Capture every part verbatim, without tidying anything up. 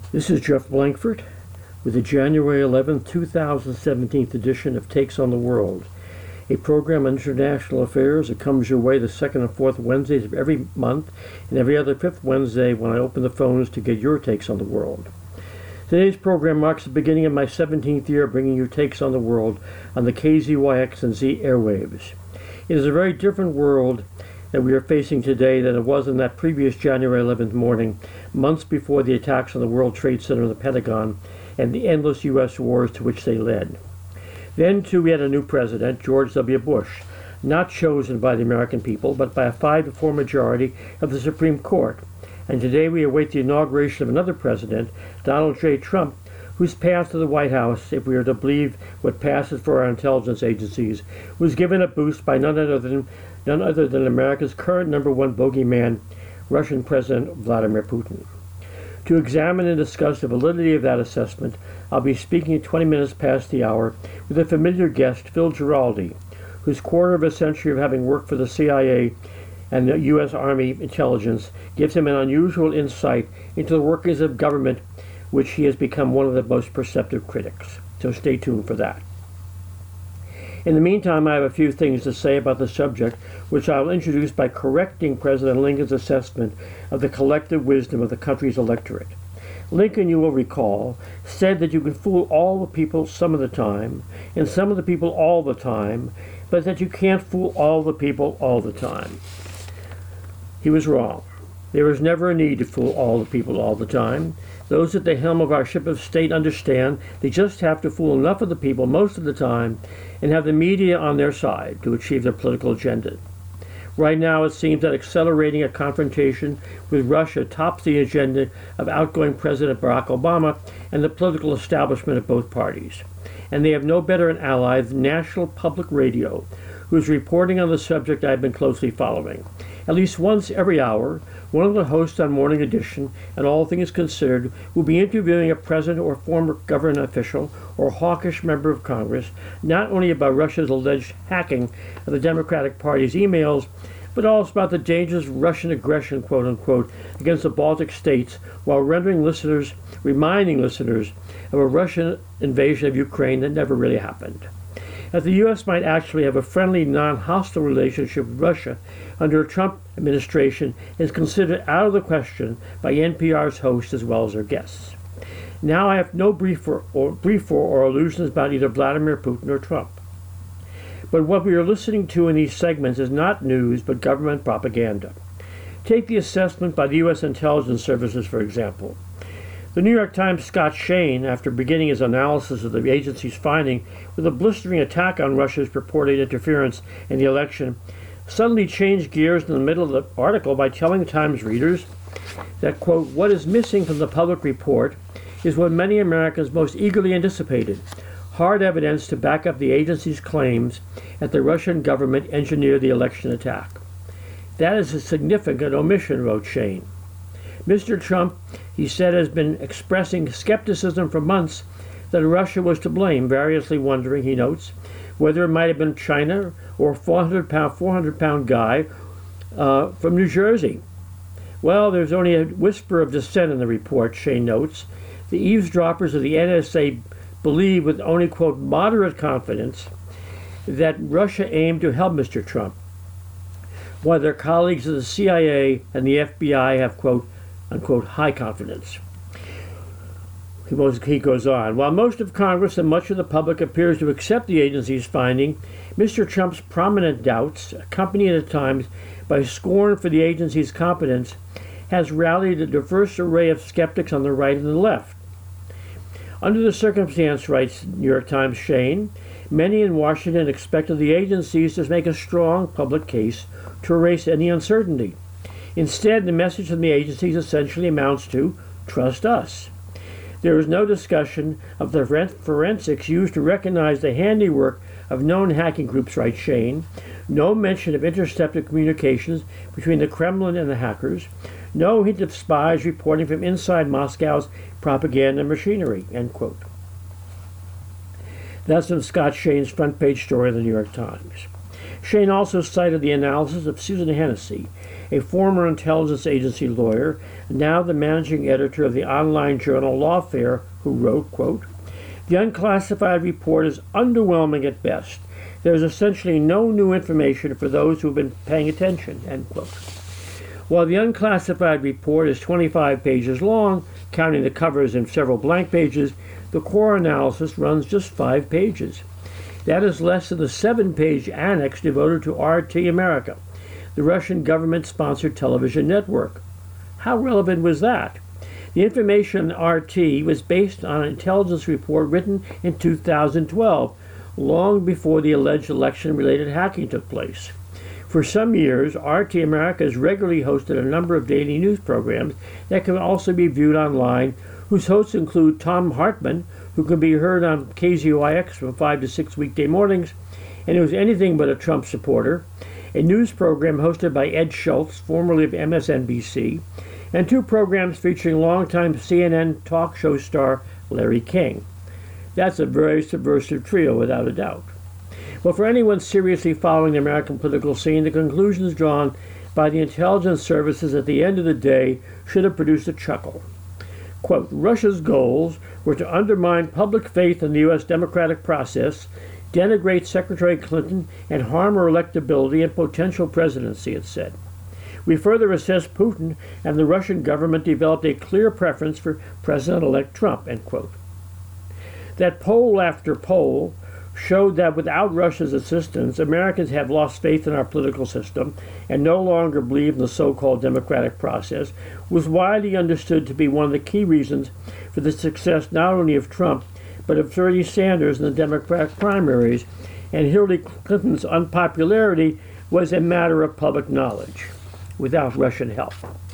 This is Jeff Blankford with the January eleventh, two thousand seventeen edition of Takes on the World, a program on international affairs that comes your way the second and fourth Wednesdays of every month and every other fifth Wednesday when I open the phones to get your takes on the world. Today's program marks the beginning of my seventeenth year bringing you Takes on the World on the K Z Y X and Z airwaves. It is a very different world that we are facing today than it was in that previous January eleventh morning, months before the attacks on the World Trade Center and the Pentagon and the endless U S wars to which they led. Then, too, we had a new president, George W. Bush, not chosen by the American people, but by a five to four majority of the Supreme Court. And today we await the inauguration of another president, Donald J. Trump, whose path to the White House, if we are to believe what passes for our intelligence agencies, was given a boost by none other than none other than America's current number one bogeyman, Russian President Vladimir Putin. To examine and discuss the validity of that assessment, I'll be speaking at twenty minutes past the hour with a familiar guest, Phil Giraldi, whose quarter of a century of having worked for the C I A and the U S Army intelligence gives him an unusual insight into the workings of government, which he has become one of the most perceptive critics. So stay tuned for that. In the meantime, I have a few things to say about the subject, which I will introduce by correcting President Lincoln's assessment of the collective wisdom of the country's electorate. Lincoln, you will recall, said that you can fool all the people some of the time, and some of the people all the time, but that you can't fool all the people all the time. He was wrong. There is never a need to fool all the people all the time. Those at the helm of our ship of state understand they just have to fool enough of the people most of the time and have the media on their side to achieve their political agenda. Right now, it seems that accelerating a confrontation with Russia tops the agenda of outgoing President Barack Obama and the political establishment of both parties. And they have no better an ally than National Public Radio, whose reporting on the subject I've been closely following. At least once every hour, one of the hosts on Morning Edition and All Things Considered will be interviewing a president or former government official or hawkish member of Congress, not only about Russia's alleged hacking of the Democratic Party's emails, but also about the dangerous Russian aggression, quote-unquote, against the Baltic states, while rendering listeners, reminding listeners of a Russian invasion of Ukraine that never really happened. That the U S might actually have a friendly, non-hostile relationship with Russia under a Trump administration is considered out of the question by N P R's host as well as their guests. Now I have no brief for or, brief for or illusions about either Vladimir Putin or Trump. But what we are listening to in these segments is not news, but government propaganda. Take the assessment by the U S intelligence services, for example. The New York Times' Scott Shane, after beginning his analysis of the agency's finding with a blistering attack on Russia's purported interference in the election, suddenly changed gears in the middle of the article by telling the Times readers that, quote, what is missing from the public report is what many Americans most eagerly anticipated, hard evidence to back up the agency's claims that the Russian government engineered the election attack. That is a significant omission, wrote Shane. Mister Trump, he said, has been expressing skepticism for months that Russia was to blame, variously wondering, he notes, whether it might have been China or a four hundred pound guy uh, from New Jersey. Well, there's only a whisper of dissent in the report, Shane notes. The eavesdroppers of the N S A believe with only, quote, moderate confidence that Russia aimed to help Mister Trump, while their colleagues of the C I A and the F B I have, quote, unquote, high confidence. He goes, he goes on. While most of Congress and much of the public appears to accept the agency's finding, Mister Trump's prominent doubts, accompanied at times by scorn for the agency's competence, has rallied a diverse array of skeptics on the right and the left. Under the circumstance, writes New York Times Shane, many in Washington expected the agencies to make a strong public case to erase any uncertainty. Instead, the message from the agencies essentially amounts to, trust us. There is no discussion of the forensics used to recognize the handiwork of known hacking groups, writes Shane, no mention of intercepted communications between the Kremlin and the hackers, no hint of spies reporting from inside Moscow's propaganda machinery, end quote. That's in Scott Shane's front page story of the New York Times. Shane also cited the analysis of Susan Hennessy, a former intelligence agency lawyer, now the managing editor of the online journal Lawfare, who wrote, quote, "The unclassified report is underwhelming at best. There is essentially no new information for those who have been paying attention," end quote. While the unclassified report is twenty-five pages long, counting the covers and several blank pages, the core analysis runs just five pages. That is less than the seven-page annex devoted to R T America, the Russian government-sponsored television network. How relevant was that? The information in R T was based on an intelligence report written in two thousand twelve, long before the alleged election-related hacking took place. For some years, R T America has regularly hosted a number of daily news programs that can also be viewed online, whose hosts include Tom Hartman, who can be heard on K Z Y X from five to six weekday mornings, and who is anything but a Trump supporter, a news program hosted by Ed Schultz, formerly of M S N B C, and two programs featuring longtime C N N talk show star Larry King. That's a very subversive trio, without a doubt. Well, for anyone seriously following the American political scene, the conclusions drawn by the intelligence services at the end of the day should have produced a chuckle. Quote, "Russia's goals were to undermine public faith in the U S democratic process, denigrate Secretary Clinton, and harm her electability and potential presidency," it said. "We further assessed Putin, and the Russian government developed a clear preference for President-elect Trump," end quote. That poll after poll showed that without Russia's assistance, Americans have lost faith in our political system and no longer believe in the so-called democratic process, was widely understood to be one of the key reasons for the success not only of Trump, but of Bernie Sanders in the Democratic primaries, and Hillary Clinton's unpopularity was a matter of public knowledge, without Russian help.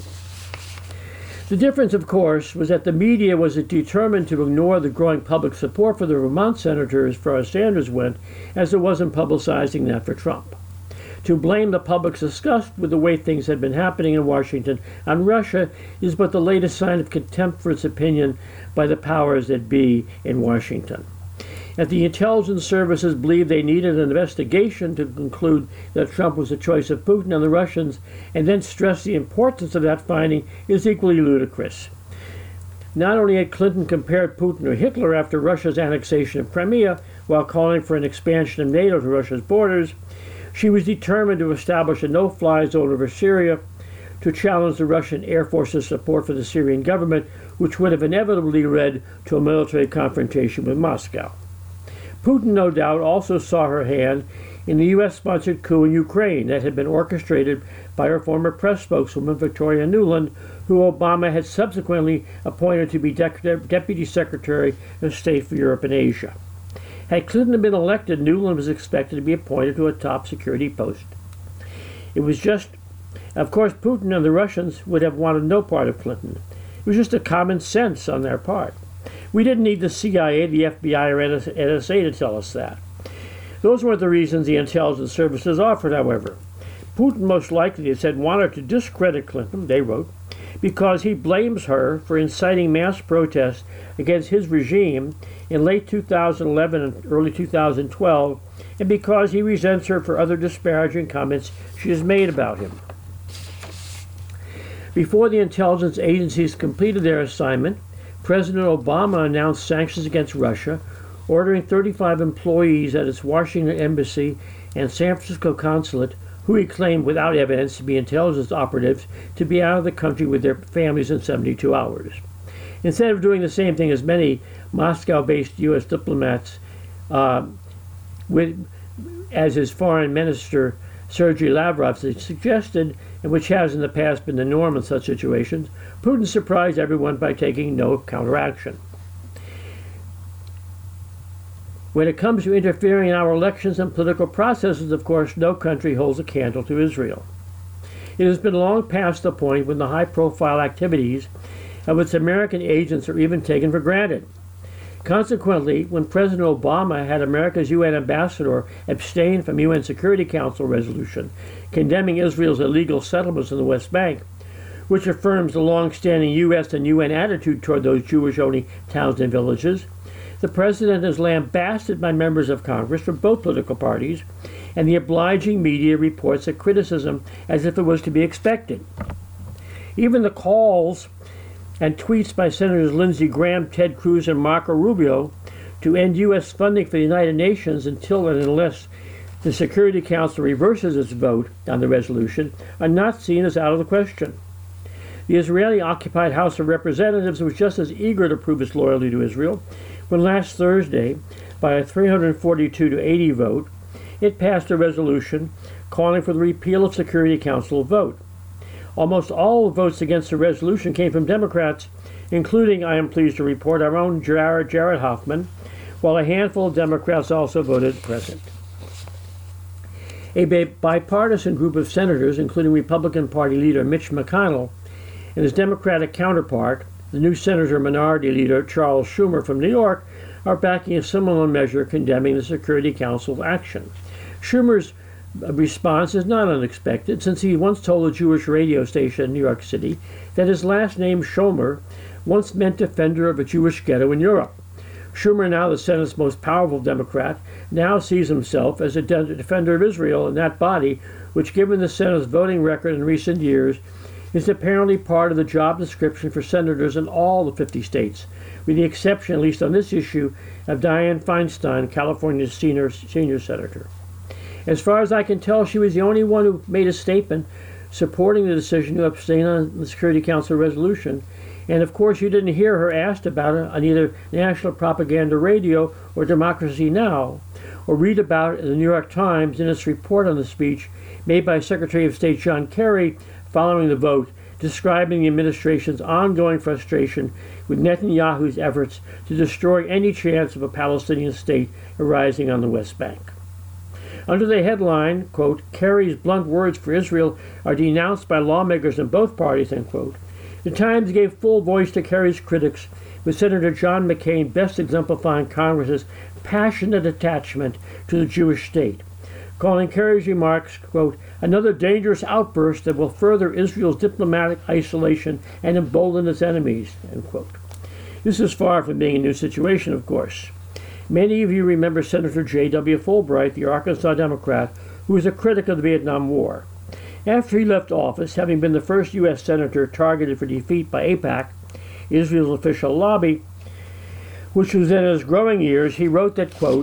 The difference, of course, was that the media was determined to ignore the growing public support for the Vermont senator as far as Sanders went, as it wasn't publicizing that for Trump. To blame the public's disgust with the way things had been happening in Washington on Russia is but the latest sign of contempt for its opinion by the powers that be in Washington. If the intelligence services believed they needed an investigation to conclude that Trump was the choice of Putin and the Russians, and then stress the importance of that finding, is equally ludicrous. Not only had Clinton compared Putin to Hitler after Russia's annexation of Crimea, while calling for an expansion of NATO to Russia's borders, she was determined to establish a no-fly zone over Syria, to challenge the Russian Air Force's support for the Syrian government, which would have inevitably led to a military confrontation with Moscow. Putin, no doubt, also saw her hand in the U S-sponsored coup in Ukraine that had been orchestrated by her former press spokeswoman, Victoria Nuland, who Obama had subsequently appointed to be De- Deputy Secretary of State for Europe and Asia. Had Clinton been elected, Nuland was expected to be appointed to a top security post. It was just, of course, Putin and the Russians would have wanted no part of Clinton. It was just a common sense on their part. We didn't need the C I A, the F B I, or N S A to tell us that. Those weren't the reasons the intelligence services offered, however. Putin most likely said wanted to discredit Clinton, they wrote, because he blames her for inciting mass protests against his regime in late two thousand eleven and early two thousand twelve, and because he resents her for other disparaging comments she has made about him. Before the intelligence agencies completed their assignment, President Obama announced sanctions against Russia, ordering thirty-five employees at its Washington embassy and San Francisco consulate, who he claimed without evidence to be intelligence operatives, to be out of the country with their families in seventy-two hours. Instead of doing the same thing as many Moscow-based U S diplomats, uh, with, as his foreign minister Sergei Lavrov suggested, and which has in the past been the norm in such situations, Putin surprised everyone by taking no counteraction. When it comes to interfering in our elections and political processes, of course, no country holds a candle to Israel. It has been long past the point when the high-profile activities of its American agents are even taken for granted. Consequently, when President Obama had America's U N ambassador abstain from U N Security Council resolution condemning Israel's illegal settlements in the West Bank, which affirms the long-standing U S and U N attitude toward those Jewish-only towns and villages, the president is lambasted by members of Congress from both political parties, and the obliging media reports the criticism as if it was to be expected. Even the calls and tweets by Senators Lindsey Graham, Ted Cruz, and Marco Rubio to end U S funding for the United Nations until and unless the Security Council reverses its vote on the resolution are not seen as out of the question. The Israeli-occupied House of Representatives was just as eager to prove its loyalty to Israel when last Thursday, by a three hundred forty-two to eighty vote, it passed a resolution calling for the repeal of Security Council vote. Almost all votes against the resolution came from Democrats, including, I am pleased to report, our own Jared, Jared Hoffman, while a handful of Democrats also voted present. A bipartisan group of senators, including Republican Party leader Mitch McConnell and his Democratic counterpart, the new Senator Minority Leader Charles Schumer from New York, are backing a similar measure condemning the Security Council's action. Schumer's response is not unexpected, since he once told a Jewish radio station in New York City that his last name, Schomer, once meant defender of a Jewish ghetto in Europe. Schumer, now the Senate's most powerful Democrat, now sees himself as a de- defender of Israel in that body, which, given the Senate's voting record in recent years, is apparently part of the job description for senators in all the fifty states, with the exception, at least on this issue, of Dianne Feinstein, California's senior, senior senator. As far as I can tell, she was the only one who made a statement supporting the decision to abstain on the Security Council resolution. And of course, you didn't hear her asked about it on either National Propaganda Radio or Democracy Now!, or read about it in the New York Times in its report on the speech made by Secretary of State John Kerry following the vote, describing the administration's ongoing frustration with Netanyahu's efforts to destroy any chance of a Palestinian state arising on the West Bank. Under the headline, quote, Kerry's blunt words for Israel are denounced by lawmakers in both parties, end quote, the Times gave full voice to Kerry's critics, with Senator John McCain best exemplifying Congress's passionate attachment to the Jewish state, calling Kerry's remarks, quote, another dangerous outburst that will further Israel's diplomatic isolation and embolden its enemies, end quote. This is far from being a new situation, of course. Many of you remember Senator J W Fulbright, the Arkansas Democrat, who was a critic of the Vietnam War. After he left office, having been the first U S senator targeted for defeat by AIPAC, Israel's official lobby, which was in his growing years, he wrote that, quote,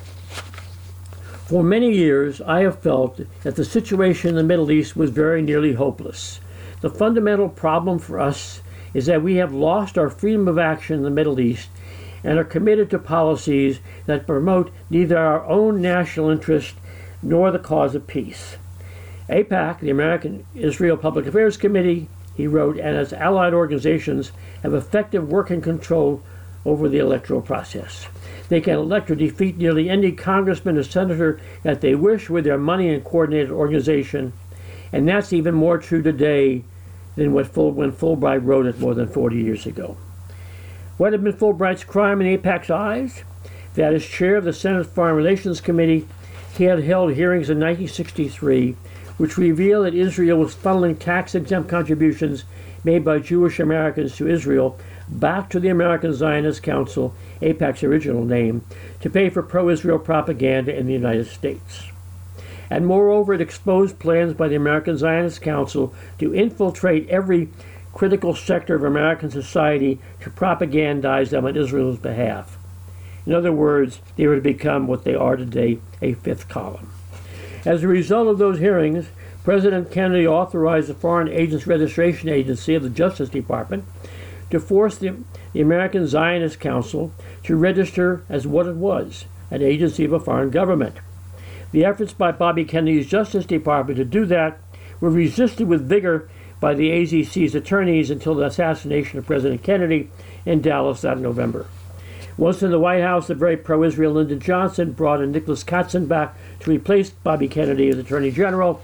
for many years, I have felt that the situation in the Middle East was very nearly hopeless. The fundamental problem for us is that we have lost our freedom of action in the Middle East and are committed to policies that promote neither our own national interest nor the cause of peace. AIPAC, the American Israel Public Affairs Committee, he wrote, and its allied organizations have effective working control over the electoral process. They can elect or defeat nearly any congressman or senator that they wish with their money and coordinated organization, and that's even more true today than what Ful- when Fulbright wrote it more than forty years ago. What had been Fulbright's crime in AIPAC's eyes? That as chair of the Senate Foreign Relations Committee, he had held hearings in nineteen sixty-three which revealed that Israel was funneling tax-exempt contributions made by Jewish Americans to Israel back to the American Zionist Council, AIPAC's original name, to pay for pro-Israel propaganda in the United States. And moreover, it exposed plans by the American Zionist Council to infiltrate every critical sector of American society to propagandize them on Israel's behalf. In other words, they were to become what they are today, a fifth column. As a result of those hearings, President Kennedy authorized the Foreign Agents Registration Agency of the Justice Department to force the, the American Zionist Council to register as what it was, an agency of a foreign government. The efforts by Bobby Kennedy's Justice Department to do that were resisted with vigor by the A Z C's attorneys until the assassination of President Kennedy in Dallas that November. Once in the White House, the very pro-Israel Lyndon Johnson brought in Nicholas Katzenbach to replace Bobby Kennedy as Attorney General,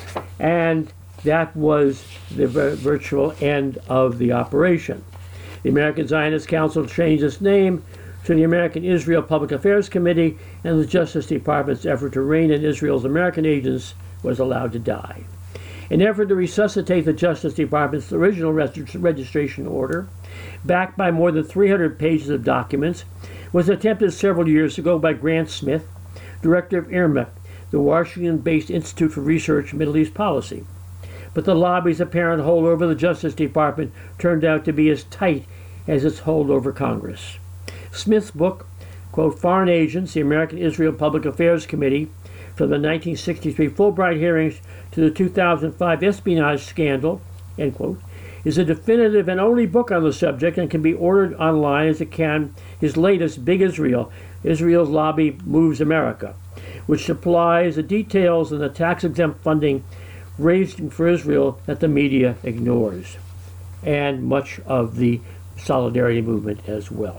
and that was the virtual end of the operation. The American Zionist Council changed its name to the American Israel Public Affairs Committee, and the Justice Department's effort to rein in Israel's American agents was allowed to die. In an effort to resuscitate the Justice Department's original registration order, backed by more than three hundred pages of documents, was attempted several years ago by Grant Smith, director of I R M A, the Washington-based Institute for Research in Middle East Policy. But the lobby's apparent hold over the Justice Department turned out to be as tight as its hold over Congress. Smith's book, quote, Foreign Agents, the American Israel Public Affairs Committee, from the nineteen sixty-three Fulbright hearings to the two thousand five espionage scandal, end quote, is a definitive and only book on the subject and can be ordered online as it can his latest, Big Israel, Israel's Lobby Moves America, which supplies the details on the tax-exempt funding raised for Israel that the media ignores, and much of the solidarity movement as well.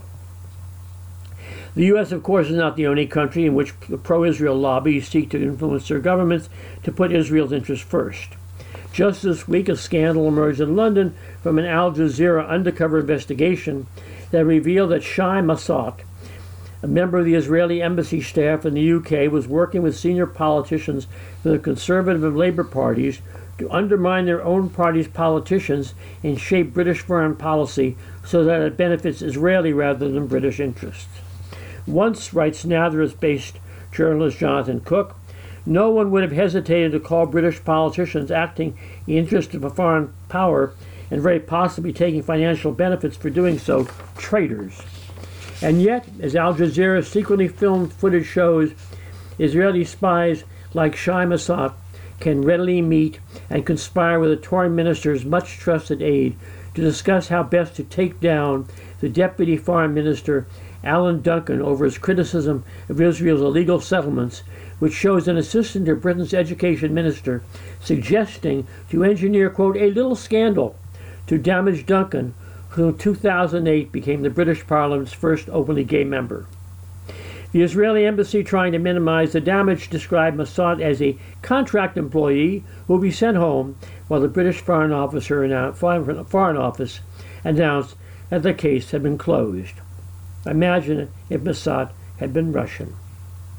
The U S, of course, is not the only country in which the pro-Israel lobbies seek to influence their governments to put Israel's interests first. Just this week, a scandal emerged in London from an Al Jazeera undercover investigation that revealed that Shai Massad, a member of the Israeli embassy staff in the U K, was working with senior politicians for the Conservative and Labour parties to undermine their own party's politicians and shape British foreign policy so that it benefits Israeli rather than British interests. Once, writes Nazareth-based journalist Jonathan Cook, no one would have hesitated to call British politicians acting in the interest of a foreign power and very possibly taking financial benefits for doing so traitors. And yet, as Al Jazeera's secretly filmed footage shows, Israeli spies like Shai Massad can readily meet and conspire with a Tory minister's much trusted aide to discuss how best to take down the deputy foreign minister Alan Duncan over his criticism of Israel's illegal settlements, which shows an assistant to Britain's education minister suggesting to engineer, quote, a little scandal to damage Duncan, who in two thousand eight became the British Parliament's first openly gay member. The Israeli embassy, trying to minimize the damage, described Massad as a contract employee who will be sent home, while the British Foreign Officer announced, Foreign Office announced that the case had been closed. Imagine if Massad had been Russian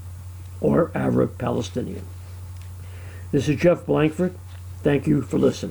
or Arab Palestinian. This is Jeff Blankford. Thank you for listening.